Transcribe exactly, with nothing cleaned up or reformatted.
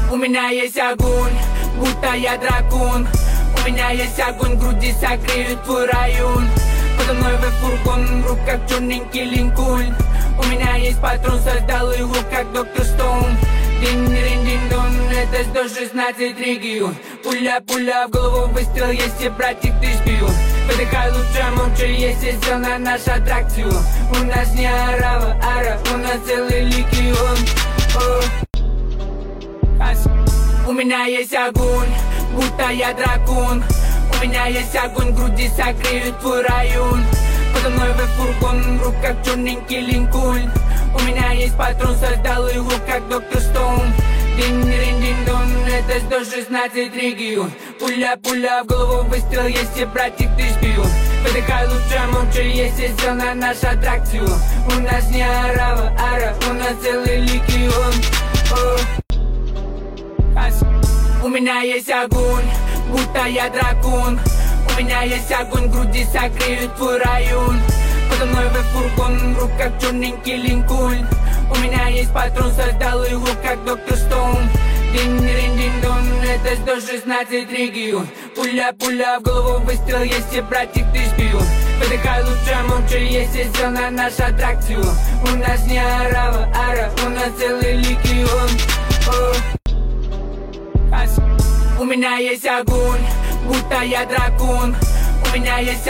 У меня есть огонь, будто я дракон. У меня есть огонь, в груди согреют твой район. Подо мной в фургон, в руках черненький линкольн. У меня есть патрон, создал его как доктор Стоун. Дин-дин-дин-дон, это сто шестнадцать регион. Пуля-пуля в голову, выстрел, если братик ты шпион. Выдыхай лучше молча, если сел на наш аттракцион. У нас не арава, ара, у нас целый легион. У меня есть огонь, будто я дракон. У меня есть огонь, в груди согреют твой район. Подо мной в фургон, в руках черненький линкольн. У меня есть патрон, создал его как доктор Стоун. Дин-дин-дин-дон, это сто шестнадцать регион. Пуля-пуля в голову, выстрел, если братик ты шпион. Выдыхай лучше молча, если сел на наш аттракцион. У нас не арава, ара, у нас целый легион. У меня есть огонь, будто я дракон. У меня есть огонь, в груди согреют твой район. Подо мной в фургон, в руках черненький линкольн. У меня есть патрон, создал его как доктор Стоун. Дин-дин-дин-дон, это сто шестнадцать регион. Пуля-пуля в голову, выстрел, если братик ты шпион. Выдыхай лучше молча, если сел на наш аттракцион. У нас не арава, ара, у нас целый легион. У меня есть огонь, будто я дракон. У меня есть